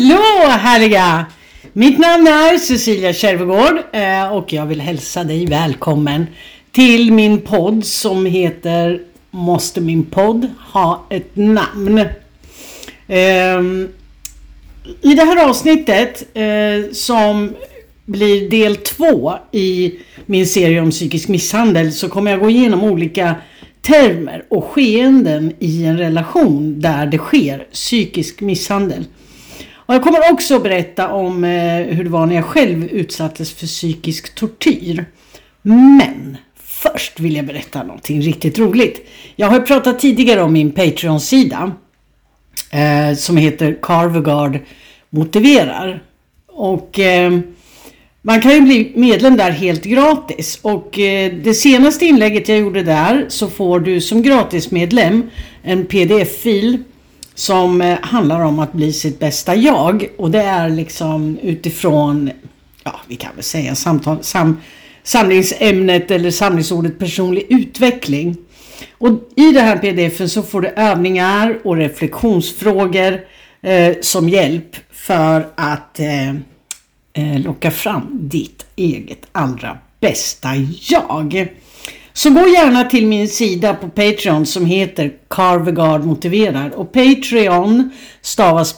Hallå härliga! Mitt namn är Cecilia Kärvegård och jag vill hälsa dig välkommen till min podd som heter Måste min podd ha ett namn? I det här avsnittet som blir del 2 i min serie om psykisk misshandel så kommer jag gå igenom olika termer och skeenden i en relation där det sker psykisk misshandel. Och jag kommer också berätta om hur det var när jag själv utsattes för psykisk tortyr. Men först vill jag berätta någonting riktigt roligt. Jag har pratat tidigare om min Patreon-sida som heter Carvegard motiverar. Och man kan ju bli medlem där helt gratis. Och det senaste inlägget jag gjorde där så får du som gratismedlem en pdf-fil som handlar om att bli sitt bästa jag. Och det är liksom utifrån, ja vi kan väl säga samlingsämnet eller samlingsordet personlig utveckling. Och i det här pdf så får du övningar och reflektionsfrågor som hjälp för att locka fram ditt eget allra bästa jag. Så gå gärna till min sida på Patreon som heter Carvegard motiverar. Och Patreon stavas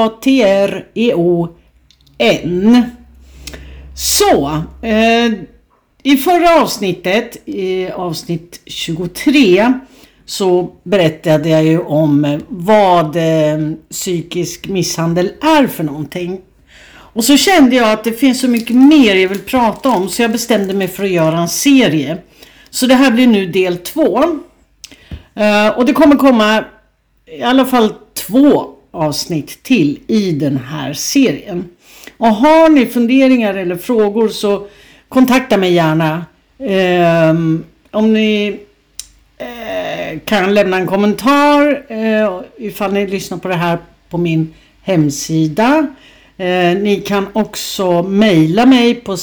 Patreon. Så, i förra avsnittet, i avsnitt 23, så berättade jag ju om vad psykisk misshandel är för någonting. Och så kände jag att det finns så mycket mer jag vill prata om så jag bestämde mig för att göra en serie. Så det här blir nu del 2. Och det kommer komma i alla fall 2 avsnitt till i den här serien. Och har ni funderingar eller frågor så kontakta mig gärna. Om ni kan lämna en kommentar ifall ni lyssnar på det här på min hemsida. Ni kan också mejla mig på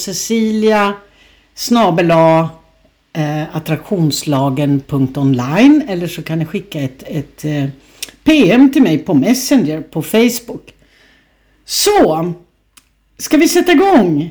cecilia@attraktionslagen.online eller så kan ni skicka ett PM till mig på Messenger på Facebook. Så, ska vi sätta igång?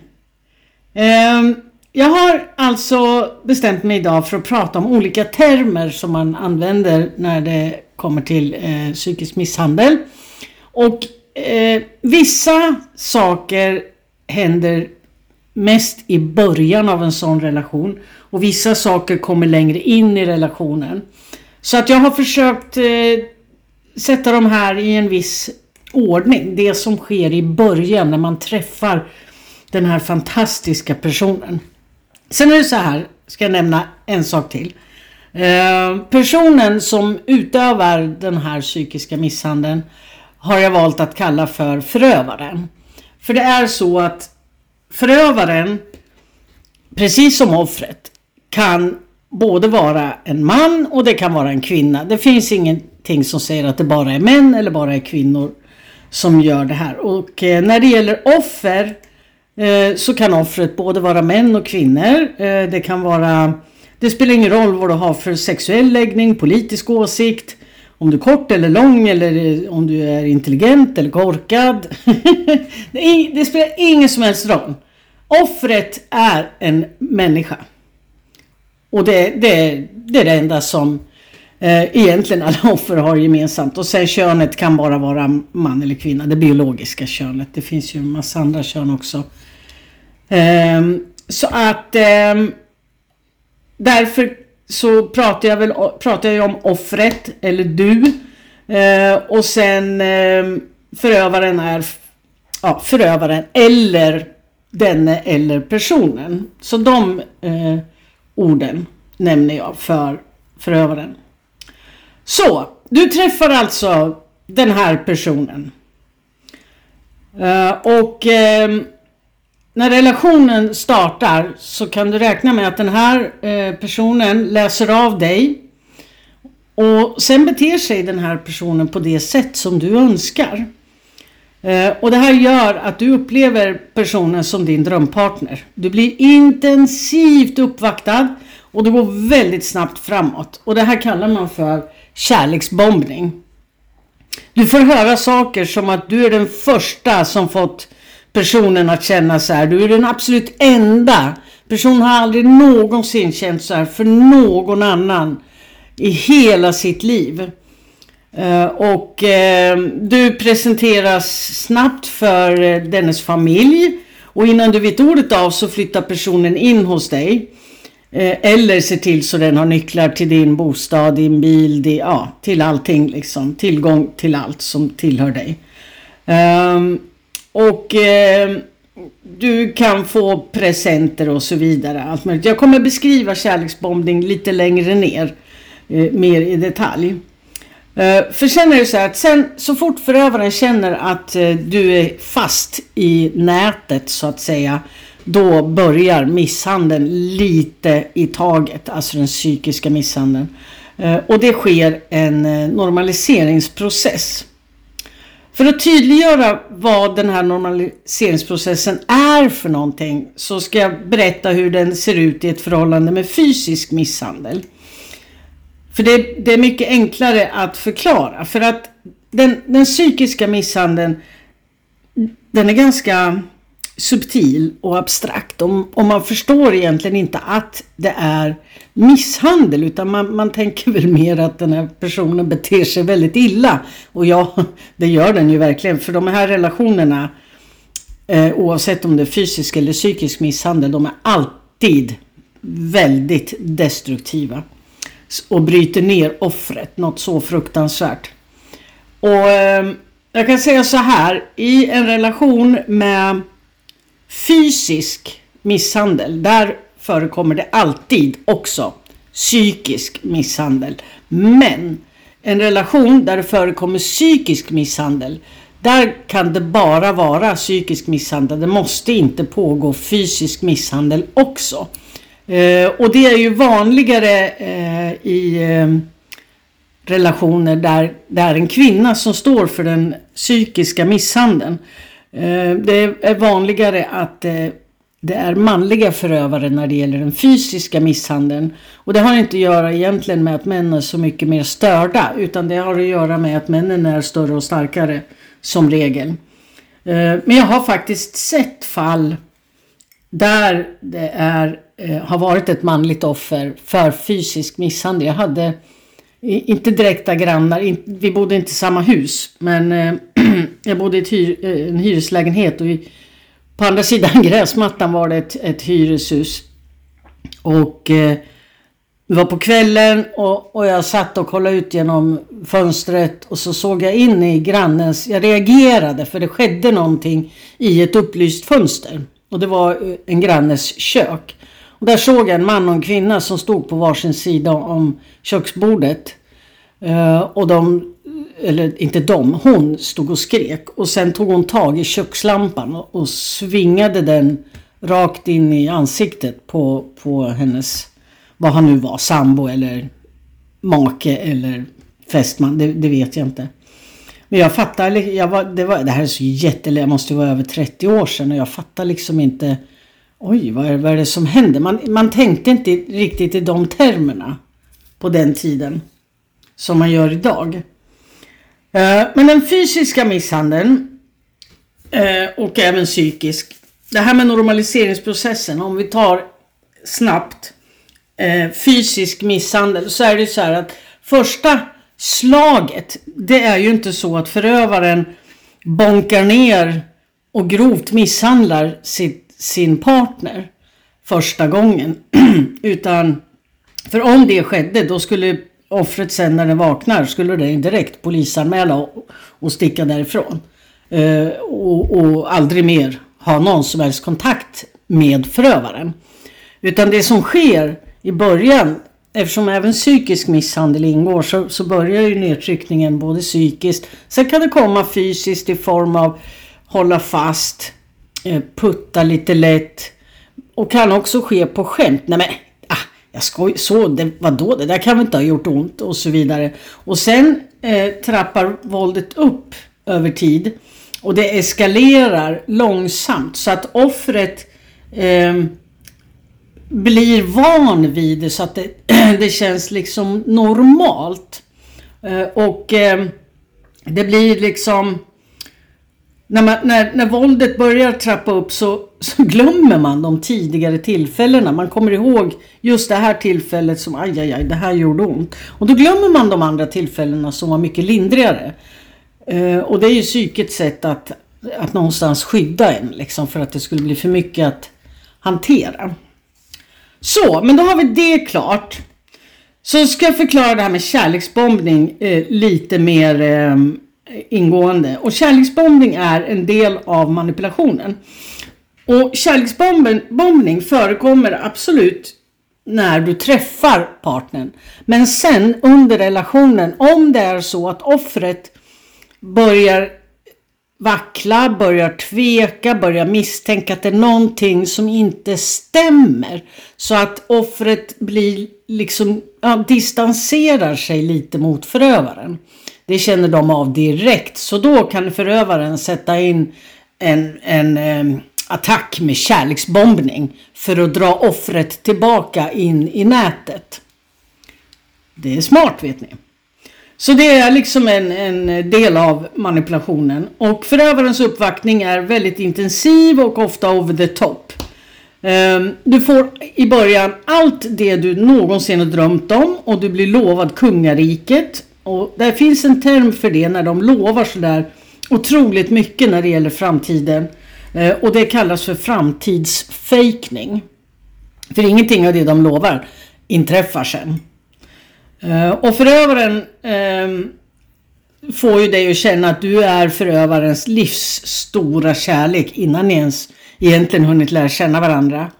Jag har alltså bestämt mig idag för att prata om olika termer som man använder när det kommer till psykisk misshandel. Och vissa saker händer mest i början av en sån relation och vissa saker kommer längre in i relationen. Så att jag har försökt sätta dem här i en viss ordning. Det som sker i början när man träffar den här fantastiska personen. Sen är det så här, ska jag nämna en sak till. Personen som utövar den här psykiska misshandeln har jag valt att kalla för förövaren. För det är så att förövaren, precis som offret, kan både vara en man och det kan vara en kvinna. Det finns ingenting som säger att det bara är män eller bara är kvinnor som gör det här. Och när det gäller offer så kan offret både vara män och kvinnor. Det spelar ingen roll vad du har för sexuell läggning, politisk åsikt, om du är kort eller lång eller om du är intelligent eller korkad. Det spelar ingen som helst roll. Offret är en människa. Och det är det enda som egentligen alla offer har gemensamt. Och sen könet kan bara vara man eller kvinna. Det biologiska könet. Det finns ju en massa andra kön också. Så att därför så pratar jag om offret eller du. Och sen förövaren är förövaren eller denne eller personen. Så de orden nämner jag för förövaren. Så, du träffar alltså den här personen. Och när relationen startar så kan du räkna med att den här personen läser av dig. Och sen beter sig den här personen på det sätt som du önskar. Och det här gör att du upplever personen som din drömpartner. Du blir intensivt uppvaktad och det går väldigt snabbt framåt. Och det här kallar man för kärleksbombning. Du får höra saker som att du är den första som fått personen att känna så här. Du är den absolut enda. Personen har aldrig någonsin känt så här för någon annan i hela sitt liv. Och du presenteras snabbt för dennes familj. Och innan du vet ordet av så flyttar personen in hos dig. Eller ser till så den har nycklar till din bostad, din bil, till allting liksom. Tillgång till allt som tillhör dig. Du kan få presenter och så vidare. Allt möjligt. Jag kommer beskriva kärleksbombning lite längre ner. Mer i detalj. För sen är det så här att så fort förövaren känner att du är fast i nätet så att säga. Då börjar misshandeln lite i taget. Alltså den psykiska misshandeln. Och det sker en normaliseringsprocess. För att tydliggöra vad den här normaliseringsprocessen är för någonting så ska jag berätta hur den ser ut i ett förhållande med fysisk misshandel. För det är mycket enklare att förklara. För att den psykiska misshandeln den är ganska subtil och abstrakt. Och man förstår egentligen inte att det är misshandel utan man tänker väl mer att den här personen beter sig väldigt illa. Och ja, det gör den ju verkligen. För de här relationerna oavsett om det är fysisk eller psykisk misshandel de är alltid väldigt destruktiva. Och bryter ner offret. Något så fruktansvärt. Och jag kan säga så här. I en relation med fysisk misshandel. Där förekommer det alltid också psykisk misshandel. Men en relation där det förekommer psykisk misshandel. Där kan det bara vara psykisk misshandel. Det måste inte pågå fysisk misshandel också. Och det är ju vanligare i relationer där det är en kvinna som står för den psykiska misshandeln. Det är vanligare att det är manliga förövare när det gäller den fysiska misshandeln. Och det har inte att göra egentligen med att män är så mycket mer störda. Utan det har att göra med att männen är större och starkare som regel. Men jag har faktiskt sett fall där det har varit ett manligt offer för fysisk misshandel. Jag hade inte direkta grannar, vi bodde inte i samma hus. Men jag bodde i en hyreslägenhet och på andra sidan gräsmattan var det ett hyreshus. Och det var på kvällen och jag satt och kollade ut genom fönstret och så såg jag in i grannens, jag reagerade för det skedde någonting i ett upplyst fönster. Och det var en grannes kök. Och där såg jag en man och en kvinna som stod på varsin sida om köksbordet. Och hon stod och skrek. Och sen tog hon tag i kökslampan och svingade den rakt in i ansiktet på hennes, vad han nu var, sambo eller make eller fästman, det vet jag inte. Men jag fattar, det här är så jag måste vara över 30 år sedan och jag fattar liksom inte, oj vad är det som händer? Man tänkte inte riktigt i de termerna på den tiden som man gör idag. Men den fysiska misshandeln och även psykisk, det här med normaliseringsprocessen, om vi tar snabbt fysisk misshandel så är det så här att första slaget, det är ju inte så att förövaren bonkar ner och grovt misshandlar sin partner första gången. Utan för om det skedde då skulle offret sen när den vaknar skulle det direkt polisanmäla och sticka därifrån. Och aldrig mer ha någon som helst kontakt med förövaren. Utan det som sker i början, eftersom även psykisk misshandel ingår så börjar ju nedtryckningen både psykiskt. Sen kan det komma fysiskt i form av hålla fast, putta lite lätt. Och kan också ske på skämt. Nej men, jag skoj, vadå, det där kan väl inte ha gjort ont och så vidare. Och sen trappar våldet upp över tid. Och det eskalerar långsamt så att offret blir van vid det så att det känns liksom normalt. Och det blir liksom, när våldet börjar trappa upp så glömmer man de tidigare tillfällena. Man kommer ihåg just det här tillfället som aj, det här gjorde ont. Och då glömmer man de andra tillfällena som var mycket lindrigare. Och det är ju psykets sätt att någonstans skydda en liksom, för att det skulle bli för mycket att hantera. Så, men då har vi det klart. Så ska jag förklara det här med kärleksbombning lite mer ingående. Och kärleksbombning är en del av manipulationen. Och kärleksbombning förekommer absolut när du träffar partnern. Men sen under relationen, om det är så att offret börjar vackla, börjar tveka, börjar misstänka att det är någonting som inte stämmer. Så att offret blir liksom, distanserar sig lite mot förövaren. Det känner de av direkt. Så då kan förövaren sätta in en attack med kärleksbombning för att dra offret tillbaka in i nätet. Det är smart, vet ni. Så det är liksom en del av manipulationen. Och förövarens uppvaktning är väldigt intensiv och ofta over the top. Du får i början allt det du någonsin har drömt om och du blir lovad kungariket. Och där finns en term för det när de lovar sådär otroligt mycket när det gäller framtiden. Och det kallas för framtidsfejkning. För ingenting av det de lovar inträffar sen. Och förövaren får ju dig att känna att du är förövarens livs stora kärlek innan ni ens egentligen hunnit lära känna varandra.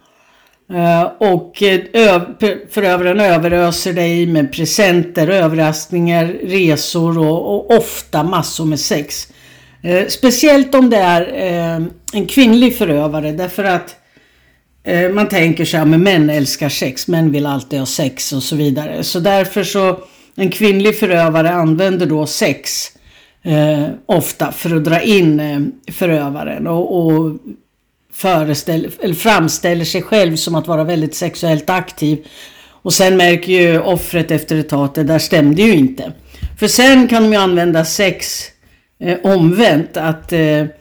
Och förövaren överöser dig med presenter, överraskningar, resor och ofta massor med sex. Speciellt om det är en kvinnlig förövare, därför att man tänker så här, men män älskar sex, män vill alltid ha sex och så vidare. Så därför så en kvinnlig förövare använder då sex ofta för att dra in förövaren och framställer sig själv som att vara väldigt sexuellt aktiv. Och sen märker ju offret efter ett tag att det där stämde ju inte. För sen kan de ju använda sex omvänt, att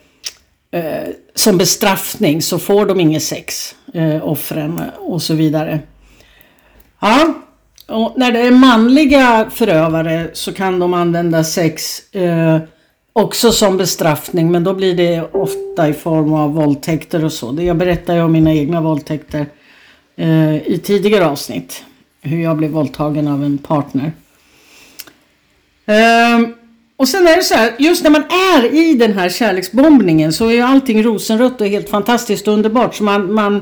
som bestraffning så får de inget sex, offren och så vidare. Ja, och när det är manliga förövare så kan de använda sex också som bestraffning, men då blir det ofta i form av våldtäkter och så. Jag berättar ju om mina egna våldtäkter i tidigare avsnitt, hur jag blev våldtagen av en partner. Och sen är det så här, just när man är i den här kärleksbombningen så är ju allting rosenrött och helt fantastiskt och underbart. Så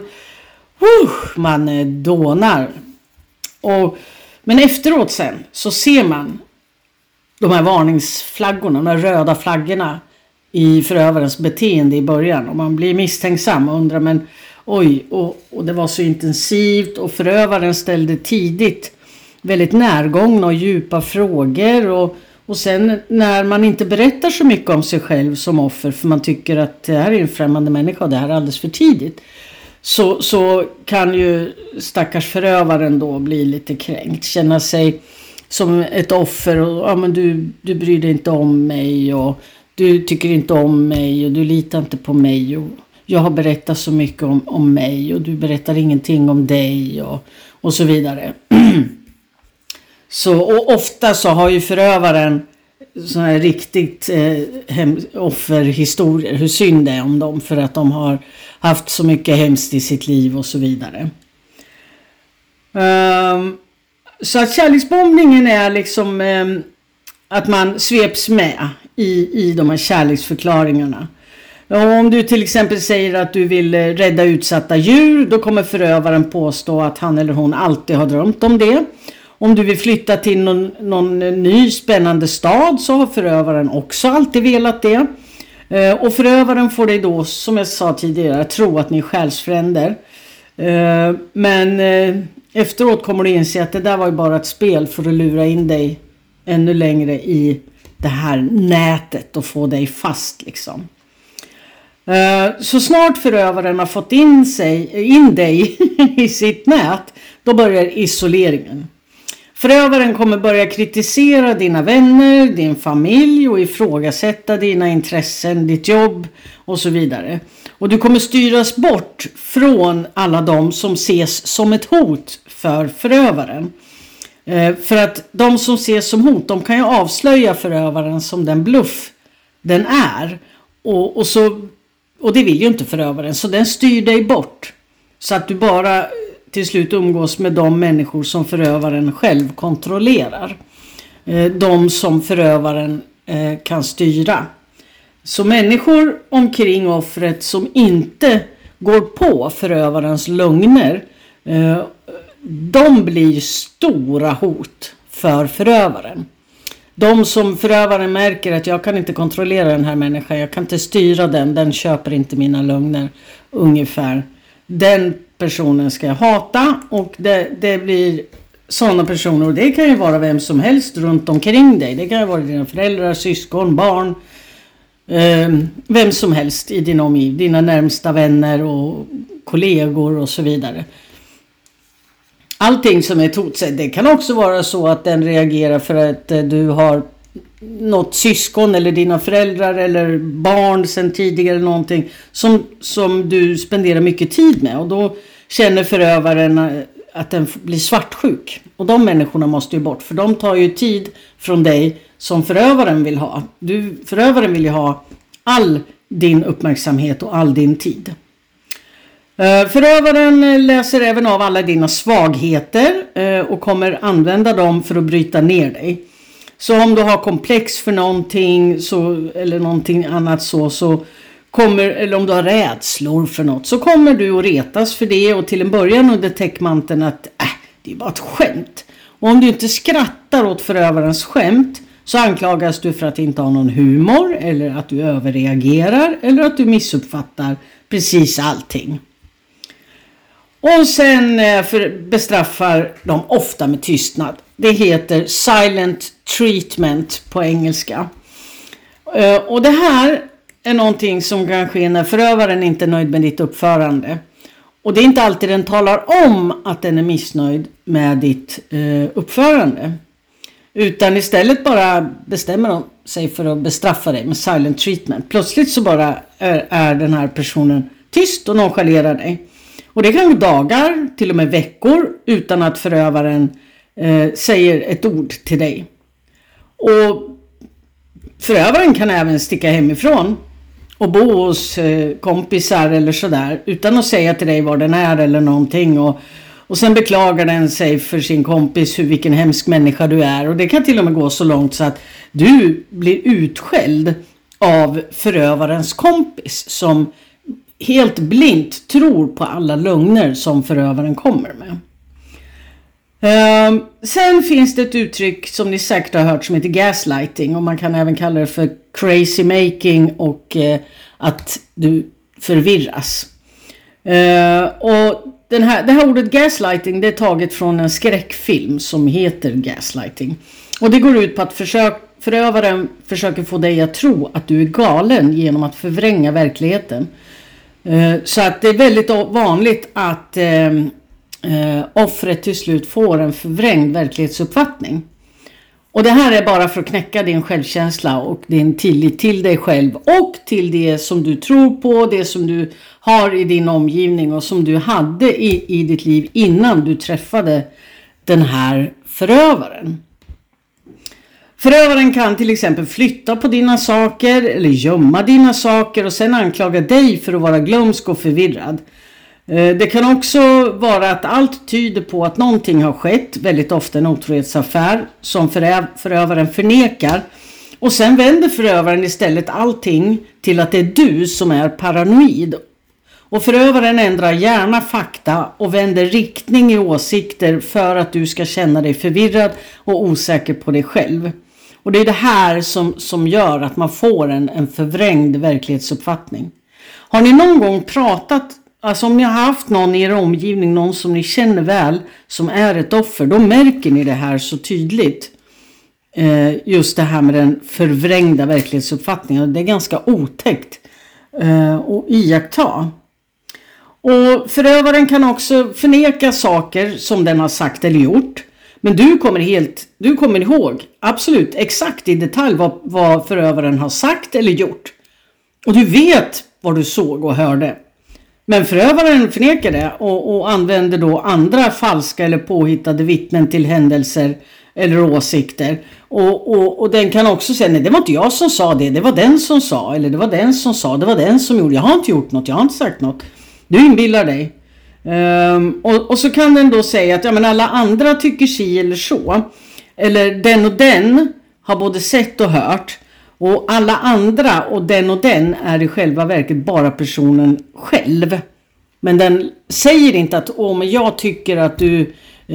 man dånar. Men efteråt sen så ser man de här varningsflaggorna, de här röda flaggorna i förövarens beteende i början. Och man blir misstänksam och undrar, men oj, och det var så intensivt. Och förövaren ställde tidigt väldigt närgångna och djupa frågor. Och sen när man inte berättar så mycket om sig själv som offer, för man tycker att det här är en främmande människa och det här är alldeles för tidigt, så kan ju stackars förövaren då bli lite kränkt. Känna sig som ett offer och men du bryr dig inte om mig och du tycker inte om mig och du litar inte på mig och jag har berättat så mycket om mig och du berättar ingenting om dig och så vidare. Och ofta så har ju förövaren såna här riktigt offerhistorier, hur synd det är om dem för att de har haft så mycket hemskt i sitt liv och så vidare. Så att kärleksbombningen är liksom att man sveps med i de här kärleksförklaringarna. Och om du till exempel säger att du vill rädda utsatta djur, då kommer förövaren påstå att han eller hon alltid har drömt om det. Om du vill flytta till någon ny spännande stad så har förövaren också alltid velat det. Och förövaren får dig då, som jag sa tidigare, tro att ni är själsfränder. Men efteråt kommer du inse att det där var ju bara ett spel för att lura in dig ännu längre i det här nätet och få dig fast liksom. Så snart förövaren har fått in dig i sitt nät, då börjar isoleringen. Förövaren kommer börja kritisera dina vänner, din familj och ifrågasätta dina intressen, ditt jobb och så vidare. Och du kommer styras bort från alla de som ses som ett hot för förövaren. För att de som ses som hot, de kan ju avslöja förövaren som den bluff den är. Och det vill ju inte förövaren, så den styr dig bort. Så att du bara till slut umgås med de människor som förövaren själv kontrollerar. De som förövaren kan styra. Så människor omkring offret som inte går på förövarens lögner, de blir stora hot för förövaren. De som förövaren märker att jag kan inte kontrollera den här människan, jag kan inte styra den köper inte mina lögner ungefär. Den personen ska jag hata, och det blir sådana personer, och det kan ju vara vem som helst runt omkring dig. Det kan ju vara dina föräldrar, syskon, barn, vem som helst i din omgivning, dina närmsta vänner och kollegor och så vidare. Allting som är ett hot, det kan också vara så att den reagerar för att du har något syskon eller dina föräldrar eller barn sedan tidigare, någonting som du spenderar mycket tid med, och då känner förövaren att den blir svartsjuk, och de människorna måste ju bort, för de tar ju tid från dig som förövaren vill ha. Förövaren vill ju ha all din uppmärksamhet och all din tid. Förövaren läser även av alla dina svagheter och kommer använda dem för att bryta ner dig. Så om du har komplex för någonting eller någonting annat så kommer, eller om du har rädslor för något, så kommer du att retas för det, och till en början under täckmanteln att det är bara ett skämt. Och om du inte skrattar åt förövarens skämt, så anklagas du för att inte ha någon humor, eller att du överreagerar, eller att du missuppfattar precis allting. Och sen bestraffar de ofta med tystnad. Det heter silent treatment på engelska. Och det här är någonting som kan ske när förövaren inte är nöjd med ditt uppförande. Och det är inte alltid den talar om att den är missnöjd med ditt uppförande. Utan istället bara bestämmer de sig för att bestraffa dig med silent treatment. Plötsligt så bara är den här personen tyst och nonchalerar dig. Och det kan gå dagar, till och med veckor, utan att förövaren säger ett ord till dig. Och förövaren kan även sticka hemifrån och bo hos kompisar eller sådär, utan att säga till dig var den är eller någonting. Och sen beklagar den sig för sin kompis vilken hemsk människa du är. Och det kan till och med gå så långt så att du blir utskälld av förövarens kompis, som helt blint tror på alla lögner som förövaren kommer med. Sen finns det ett uttryck som ni säkert har hört som heter gaslighting, och man kan även kalla det för crazy making och att du förvirras. Och det här ordet gaslighting, det är taget från en skräckfilm som heter Gaslighting. Och det går ut på att förövaren försöker få dig att tro att du är galen genom att förvränga verkligheten. Så att det är väldigt vanligt att offret till slut får en förvrängd verklighetsuppfattning. Och det här är bara för att knäcka din självkänsla och din tillit till dig själv och till det som du tror på, det som du har i din omgivning och som du hade i ditt liv innan du träffade den här förövaren. Förövaren kan till exempel flytta på dina saker eller gömma dina saker och sen anklaga dig för att vara glömsk och förvirrad. Det kan också vara att allt tyder på att någonting har skett, väldigt ofta en otrohetsaffär som förövaren förnekar. Och sen vänder förövaren istället allting till att det är du som är paranoid. Och förövaren ändrar gärna fakta och vänder riktning i åsikter för att du ska känna dig förvirrad och osäker på dig själv. Och det är det här som gör att man får en förvrängd verklighetsuppfattning. Har ni någon gång pratat, alltså om ni har haft någon i er omgivning, någon som ni känner väl som är ett offer, då märker ni det här så tydligt. Just det här med den förvrängda verklighetsuppfattningen. Det är ganska otäckt att iaktta. Och förövaren kan också förneka saker som den har sagt eller gjort. Men du kommer ihåg absolut exakt i detalj vad förövaren har sagt eller gjort. Och du vet vad du såg och hörde. Men förövaren förnekar det och använder då andra falska eller påhittade vittnen till händelser eller åsikter. Och den kan också säga, nej det var inte jag som sa det var den som sa. Eller det var den som sa, det var den som gjorde. Jag har inte gjort något, jag har inte sagt något. Du inbillar dig. Och så kan den då säga att ja, men alla andra tycker si eller så. Eller den och den har både sett och hört. Och alla andra och den är i själva verket bara personen själv. Men den säger inte att men jag tycker att du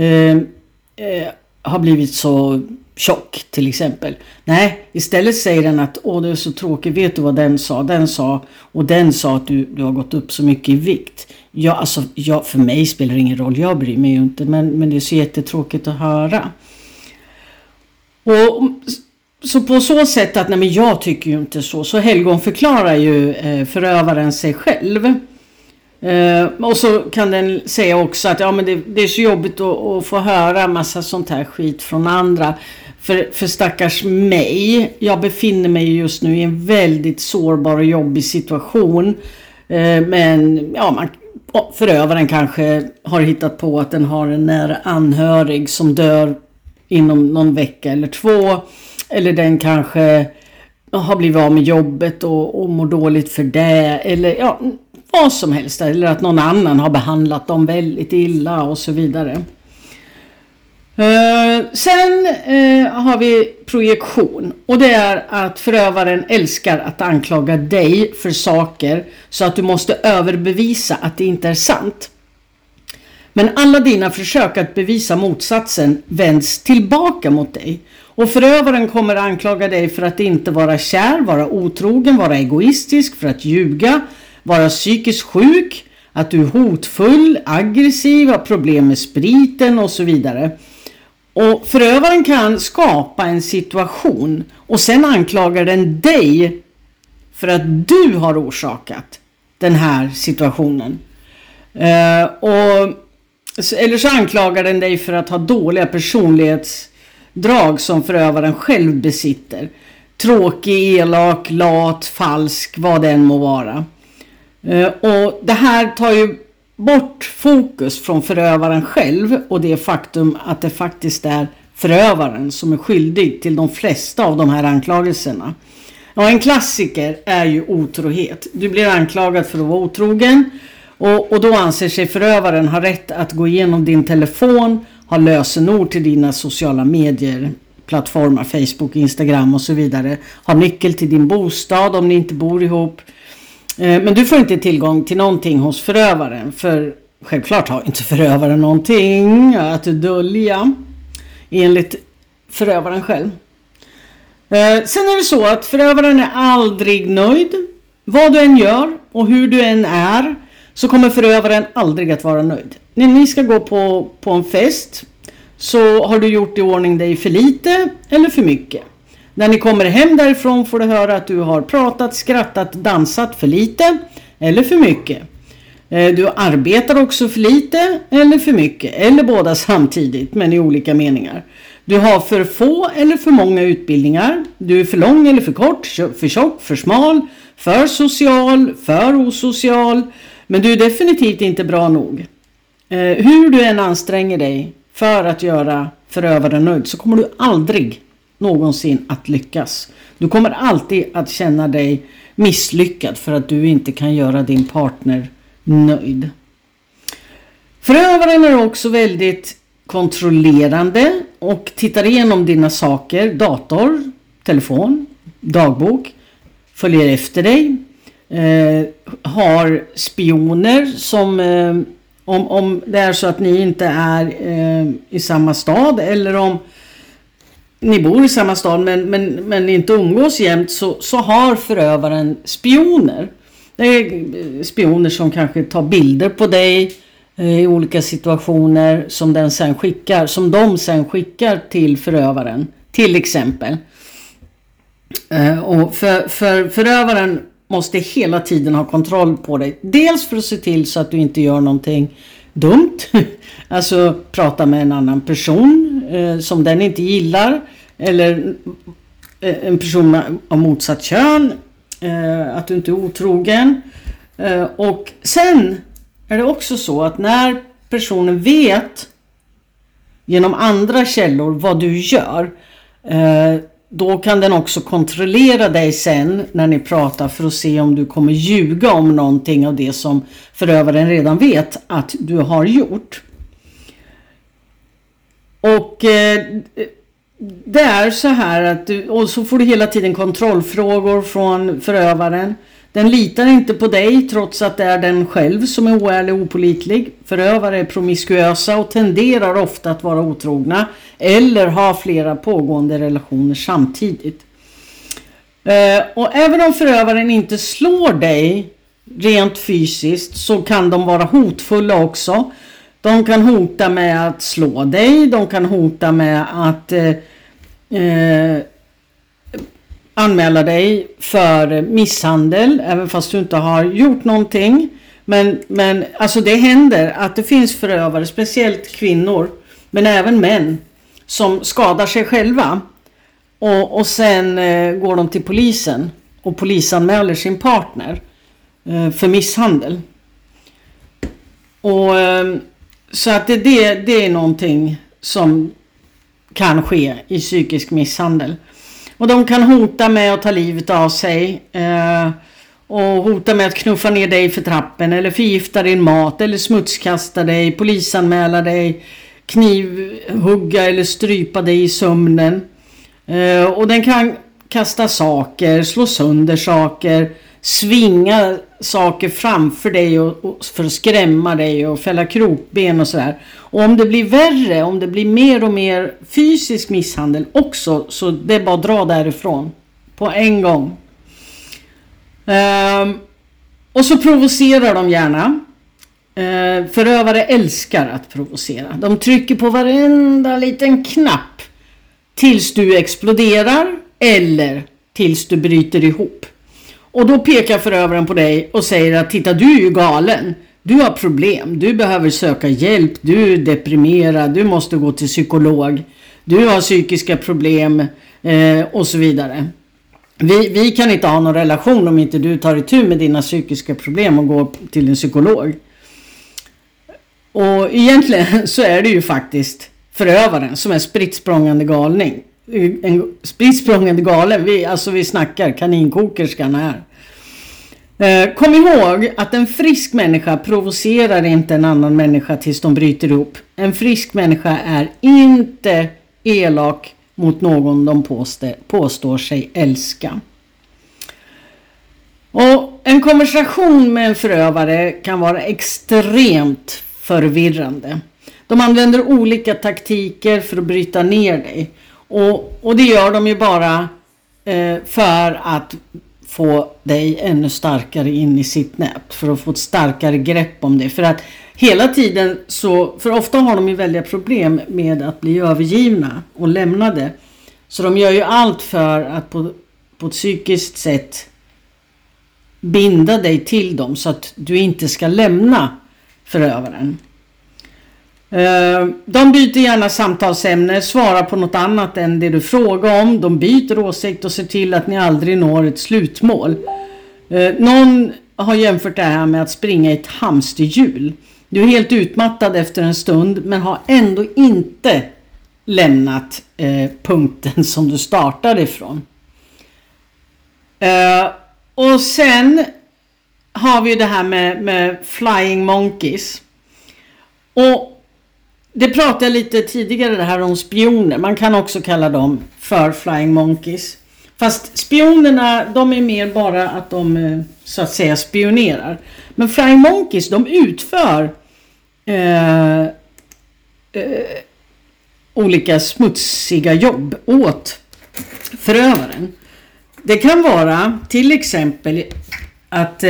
har blivit så tjock till exempel. Nej, istället säger den att det är så tråkigt, vet du vad den sa? Och den sa att du har gått upp så mycket i vikt. För mig spelar det ingen roll, jag bryr mig ju inte, men det är så jättetråkigt att höra. Och så på så sätt att nej men jag tycker ju inte så helgon förklarar ju förövaren sig själv. Och så kan den säga också att ja men det är så jobbigt att få höra massa sånt här skit från andra. För stackars mig, jag befinner mig just nu i en väldigt sårbar och jobbig situation. Men ja, förövaren kanske har hittat på att den har en nära anhörig som dör inom någon vecka eller 2. Eller den kanske har blivit av med jobbet och mår dåligt för det. Eller ja, vad som helst. Eller att någon annan har behandlat dem väldigt illa och så vidare. Sen har vi projektion. Och det är att förövaren älskar att anklaga dig för saker så att du måste överbevisa att det inte är sant. Men alla dina försök att bevisa motsatsen vänds tillbaka mot dig. Och förövaren kommer anklaga dig för att inte vara kär, vara otrogen, vara egoistisk, för att ljuga, vara psykiskt sjuk, att du är hotfull, aggressiv, har problem med spriten och så vidare. Och förövaren kan skapa en situation och sen anklagar den dig för att du har orsakat den här situationen. Eller så anklagar den dig för att ha dåliga personlighetsdrag som förövaren själv besitter. Tråkig, elak, lat, falsk, vad den må vara. Och det här tar ju bort fokus från förövaren själv och det faktum att det faktiskt är förövaren som är skyldig till de flesta av de här anklagelserna. Och en klassiker är ju otrohet. Du blir anklagad för att vara otrogen och då anser sig förövaren ha rätt att gå igenom din telefon, ha lösenord till dina sociala medier, plattformar, Facebook, Instagram och så vidare. Ha nyckel till din bostad om ni inte bor ihop. Men du får inte tillgång till någonting hos förövaren. För självklart har inte förövaren någonting att dölja. Enligt förövaren själv. Sen är det så att förövaren är aldrig nöjd. Vad du än gör och hur du än är så kommer förövaren aldrig att vara nöjd. När ni ska gå på en fest så har du gjort i ordning dig för lite eller för mycket. När ni kommer hem därifrån får du höra att du har pratat, skrattat, dansat för lite eller för mycket. Du arbetar också för lite eller för mycket. Eller båda samtidigt men i olika meningar. Du har för få eller för många utbildningar. Du är för lång eller för kort, för tjock, för smal, för social, för osocial. Men du är definitivt inte bra nog. Hur du än anstränger dig för att göra förövaren nöjd så kommer du aldrig någonsin att lyckas. Du kommer alltid att känna dig misslyckad för att du inte kan göra din partner nöjd. Förövaren är också väldigt kontrollerande och tittar igenom dina saker, dator, telefon, dagbok, följer efter dig, har spioner som om det är så att ni inte är i samma stad eller om ni bor i samma stad men inte umgås jämt så har förövaren spioner. Det är spioner som kanske tar bilder på dig i olika situationer som de sen skickar till förövaren till exempel. Och för förövaren måste hela tiden ha kontroll på dig. Dels för att se till så att du inte gör någonting dumt. Alltså prata med en annan person som den inte gillar, eller en person av motsatt kön, att du inte är otrogen. Och sen är det också så att när personen vet genom andra källor vad du gör, då kan den också kontrollera dig sen när ni pratar för att se om du kommer ljuga om någonting av det som förövaren redan vet att du har gjort. Och det är så här att och så får du hela tiden kontrollfrågor från förövaren. Den litar inte på dig trots att det är den själv som är oärlig och opålitlig. Förövare är promiskuösa och tenderar ofta att vara otrogna eller ha flera pågående relationer samtidigt. Och även om förövaren inte slår dig rent fysiskt så kan de vara hotfulla också. De kan hota med att slå dig, de kan hota med att anmäla dig för misshandel även fast du inte har gjort någonting. Men alltså det händer att det finns förövare, speciellt kvinnor men även män, som skadar sig själva och sen går de till polisen och polisanmäler sin partner för misshandel. Och så att det är någonting som kan ske i psykisk misshandel. Och de kan hota med att ta livet av sig. Och hota med att knuffa ner dig för trappen. Eller förgifta din mat. Eller smutskasta dig. Polisanmäla dig. Knivhugga eller strypa dig i sömnen. Och den kan kasta saker. Slå sönder saker. Svinga saker framför dig och för att skrämma dig och fälla krokben och sådär. Och om det blir värre, om det blir mer och mer fysisk misshandel också, så det är bara att dra därifrån på en gång. Och så provocerar de gärna. Förövare älskar att provocera. De trycker på varenda liten knapp tills du exploderar eller tills du bryter ihop. Och då pekar förövaren på dig och säger att titta, du är ju galen. Du har problem, du behöver söka hjälp, du är deprimerad, du måste gå till psykolog. Du har psykiska problem och så vidare. Vi kan inte ha någon relation om inte du tar itu med dina psykiska problem och går till en psykolog. Och egentligen så är det ju faktiskt förövaren som är sprittsprångande galning. En sprittsprångande galen, vi snackar kaninkokerskan här. Kom ihåg att en frisk människa provocerar inte en annan människa tills de bryter ihop. En frisk människa är inte elak mot någon de påstår sig älska. Och en konversation med en förövare kan vara extremt förvirrande. De använder olika taktiker för att bryta ner dig. Och det gör de ju bara för att få dig ännu starkare in i sitt nät. För att få ett starkare grepp om det. För att hela tiden för ofta har de ju väldiga problem med att bli övergivna och lämnade. Så de gör ju allt för att på ett psykiskt sätt binda dig till dem så att du inte ska lämna förövaren. De byter gärna samtalsämne, svarar på något annat än det du frågar om. De byter åsikt och ser till att ni aldrig når ett slutmål. Någon har jämfört det här med att springa i ett hamsterhjul. Du är helt utmattad efter en stund men har ändå inte lämnat punkten som du startade ifrån. Och sen har vi det här med flying monkeys. Och det pratade jag lite tidigare det här om spioner. Man kan också kalla dem för flying monkeys. Fast spionerna, de är mer bara att de så att säga spionerar. Men flying monkeys, de utför olika smutsiga jobb åt förövaren. Det kan vara till exempel att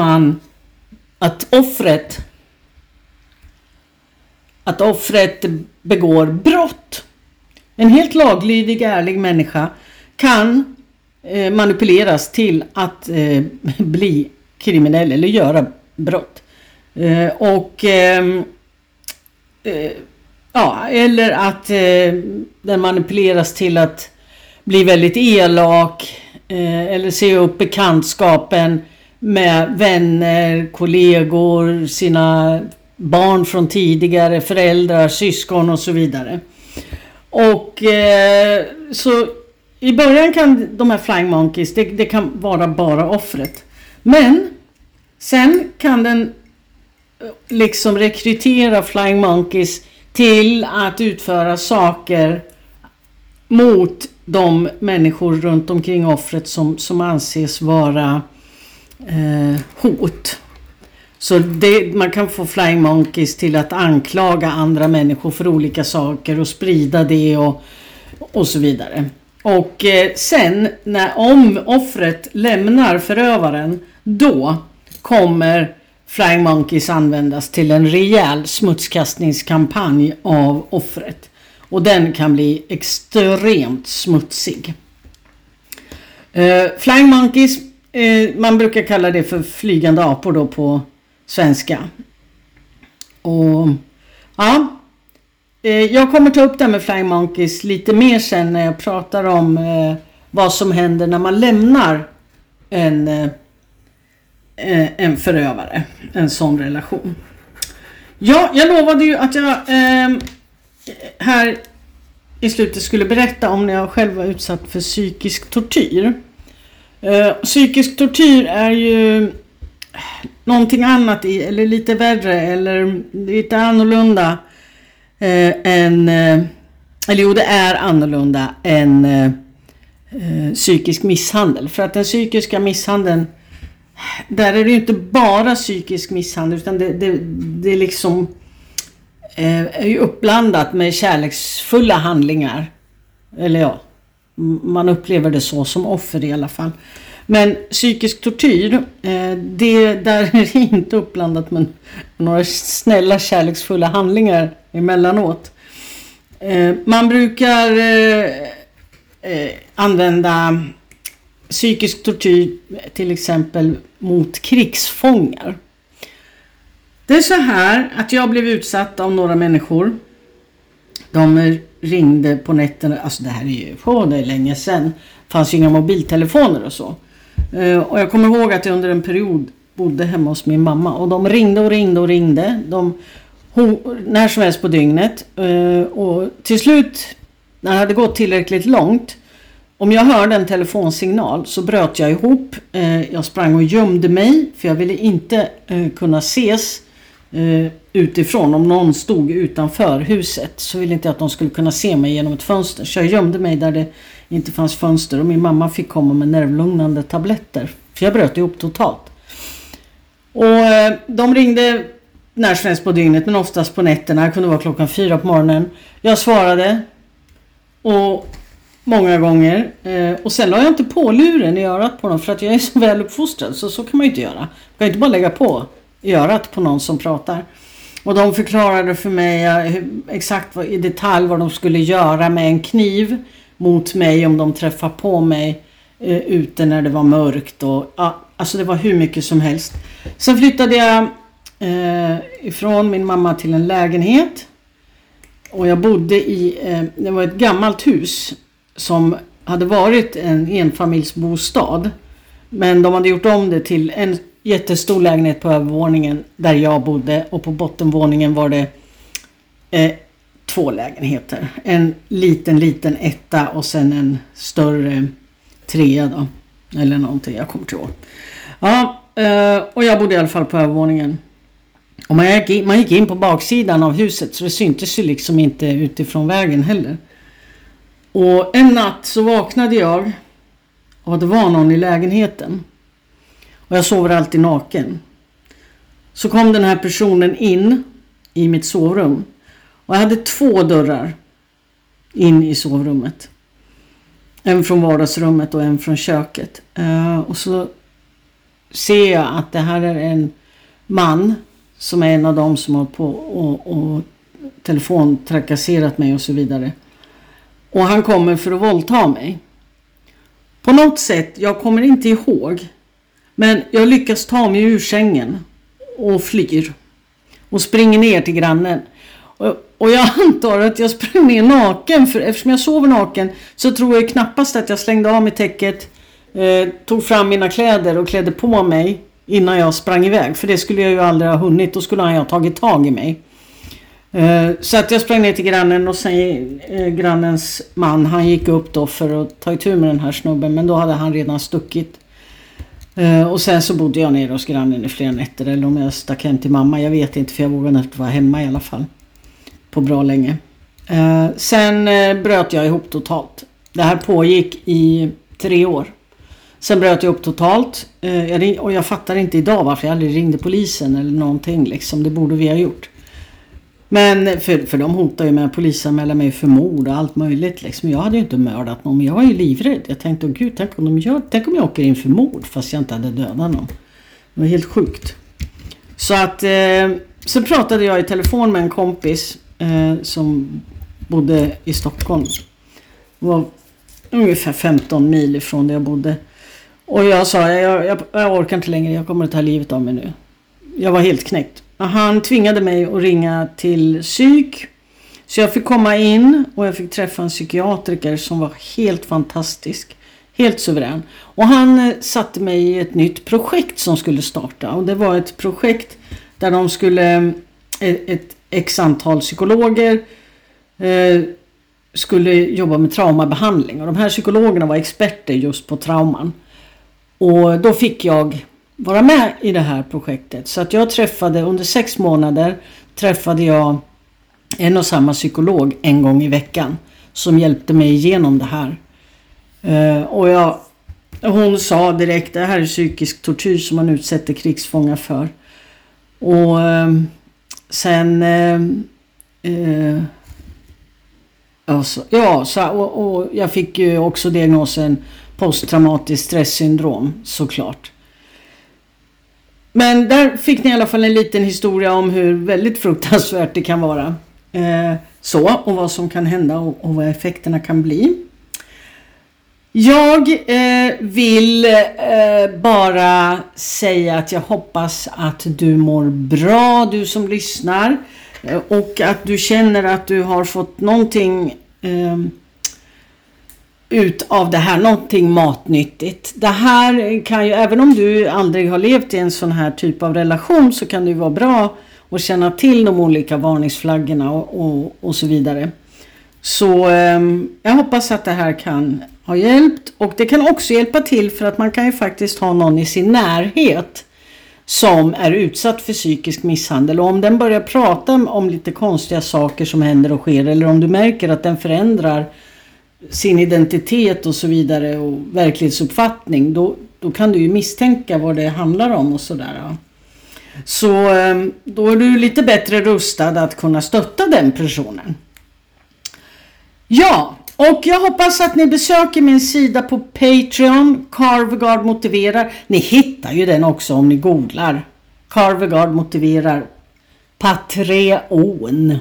offret begår brott. En helt laglydig, ärlig människa kan manipuleras till att bli kriminell eller göra brott. ja, eller att den manipuleras till att bli väldigt elak eller se upp bekantskapen med vänner, kollegor, sina barn från tidigare, föräldrar, syskon och så vidare. Och så i början kan de här flying monkeys, det kan vara bara offret. Men sen kan den liksom rekrytera flying monkeys till att utföra saker mot de människor runt omkring offret som anses vara hot. Så man kan få flying monkeys till att anklaga andra människor för olika saker och sprida det och så vidare. Och sen om offret lämnar förövaren, då kommer flying monkeys användas till en rejäl smutskastningskampanj av offret. Och den kan bli extremt smutsig. Flying monkeys, man brukar kalla det för flygande apor då på svenska. Och ja, jag kommer ta upp det med flying monkeys lite mer sen när jag pratar om vad som händer när man lämnar en förövare, en sån relation. Ja, jag lovade ju att jag här i slutet skulle berätta om när jag själv var utsatt för psykisk tortyr. Psykisk tortyr är ju någonting annat eller lite värre eller lite annorlunda det är annorlunda än psykisk misshandel. För att den psykiska misshandeln, där är det ju inte bara psykisk misshandel, utan det liksom är ju uppblandat med kärleksfulla handlingar. Eller ja, man upplever det så som offer i alla fall. Men psykisk tortyr, där är det inte uppblandat med några snälla kärleksfulla handlingar emellanåt. Man brukar använda psykisk tortyr till exempel mot krigsfångar. Det är så här att jag blev utsatt av några människor. De ringde på nätterna, alltså det här är ju det är länge sedan. Det fanns ju inga mobiltelefoner och så. Och jag kommer ihåg att jag under en period bodde hemma hos min mamma. Och de ringde och ringde och ringde. När som helst på dygnet. Och till slut, när det hade gått tillräckligt långt, om jag hörde en telefonsignal så bröt jag ihop. Jag sprang och gömde mig, för jag ville inte kunna ses utifrån. Om någon stod utanför huset så ville inte jag att de skulle kunna se mig genom ett fönster. Så jag gömde mig där det inte fanns fönster, och min mamma fick komma med nervlugnande tabletter, för jag bröt ihop totalt. Och de ringde när som helst på dygnet, men oftast på nätterna. Det kunde vara 4:00 på morgonen. Jag svarade, och många gånger. Och sen la jag inte på luren i örat på dem, för att jag är så väl uppfostrad. Så kan man ju inte göra. Man kan inte bara lägga på i örat på någon som pratar. Och de förklarade för mig exakt i detalj vad de skulle göra med en kniv mot mig om de träffar på mig ute när det var mörkt. Och, alltså det var hur mycket som helst. Sen flyttade jag ifrån min mamma till en lägenhet. Och jag bodde det var ett gammalt hus som hade varit en enfamiljsbostad. Men de hade gjort om det till en jättestor lägenhet på övervåningen där jag bodde. Och på bottenvåningen var det 2 lägenheter. En liten etta och sen en större 3 då. Eller någonting, jag kommer inte ihåg. Ja, och jag bodde i alla fall på övervåningen. Och man gick in på baksidan av huset, så det syntes ju liksom inte utifrån vägen heller. Och en natt så vaknade jag och det var någon i lägenheten. Och jag sover alltid naken. Så kom den här personen in i mitt sovrum. Och jag hade 2 dörrar in i sovrummet. En från vardagsrummet och en från köket. Och så ser jag att det här är en man som är en av dem som har på och telefontrakasserat mig och så vidare. Och han kommer för att våldta mig. På något sätt, jag kommer inte ihåg, men jag lyckas ta mig ur sängen och flyr. Och springer ner till grannen. Och jag antar att jag sprang ner naken, för eftersom jag sover naken så tror jag knappast att jag slängde av mig täcket, tog fram mina kläder och klädde på mig innan jag sprang iväg. För det skulle jag ju aldrig ha hunnit, då skulle han ha tagit tag i mig. Så att jag sprang ner till grannen och sen grannens man, han gick upp då för att ta itu med den här snubben, men då hade han redan stuckit. Och sen så bodde jag nere hos grannen i flera nätter, eller om jag stack hem till mamma, jag vet inte, för jag vågade inte vara hemma i alla fall på bra länge. Sen bröt jag ihop totalt. Det här pågick i 3 år. Sen bröt jag upp totalt, och jag fattar inte idag varför jag aldrig ringde polisen eller någonting liksom, det borde vi ha gjort. Men för de hotar ju med att polisanmäla mig för mord och allt möjligt liksom. Jag hade ju inte mördat någon, men jag var ju livrädd. Jag tänkte, gud, tänk om jag åker in för mord fast jag inte hade dödat någon. Det var helt sjukt. Så att så pratade jag i telefon med en kompis som bodde i Stockholm. Det var ungefär 15 mil ifrån där jag bodde. Och jag sa, jag orkar inte längre, jag kommer att ta livet av mig nu. Jag var helt knäckt. Han tvingade mig att ringa till psyk. Så jag fick komma in och jag fick träffa en psykiatriker som var helt fantastisk. Helt suverän. Och han satte mig i ett nytt projekt som skulle starta. Och det var ett projekt där de skulle, ett x antal psykologer skulle jobba med traumabehandling. Och de här psykologerna var experter just på trauman. Och då fick jag vara med i det här projektet. Så att jag träffade, under 6 månader träffade jag en och samma psykolog en gång i veckan som hjälpte mig igenom det här. Och hon sa direkt, det här är psykisk tortyr som man utsätter krigsfångar för. Och sen och jag fick ju också diagnosen posttraumatiskt stresssyndrom, såklart. Men där fick ni i alla fall en liten historia om hur väldigt fruktansvärt det kan vara. Och vad som kan hända och vad effekterna kan bli. Jag vill bara säga att jag hoppas att du mår bra, du som lyssnar. Och att du känner att du har fått någonting ut av det här, någonting matnyttigt. Det här kan ju, även om du aldrig har levt i en sån här typ av relation, så kan det ju vara bra att känna till de olika varningsflaggorna och så vidare. Så jag hoppas att det här kan ha hjälpt, och det kan också hjälpa till för att man kan ju faktiskt ha någon i sin närhet som är utsatt för psykisk misshandel, och om den börjar prata om lite konstiga saker som händer och sker, eller om du märker att den förändrar sin identitet och så vidare och verklighetsuppfattning, då kan du ju misstänka vad det handlar om och sådär. Ja. Så då är du lite bättre rustad att kunna stötta den personen. Ja, och jag hoppas att ni besöker min sida på Patreon, Carvegard motiverar. Ni hittar ju den också om ni googlar. Carvegard motiverar Patreon.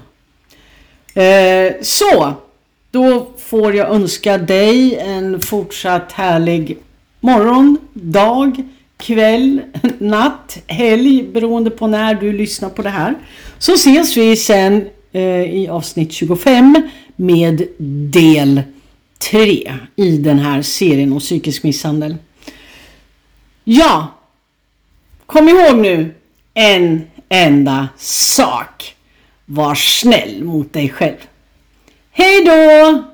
Så, då får jag önska dig en fortsatt härlig morgon, dag, kväll, natt, helg, beroende på när du lyssnar på det här. Så ses vi sen i avsnitt 25 med del 3 i den här serien om psykisk misshandel. Ja, kom ihåg nu en enda sak. Var snäll mot dig själv. Hej då!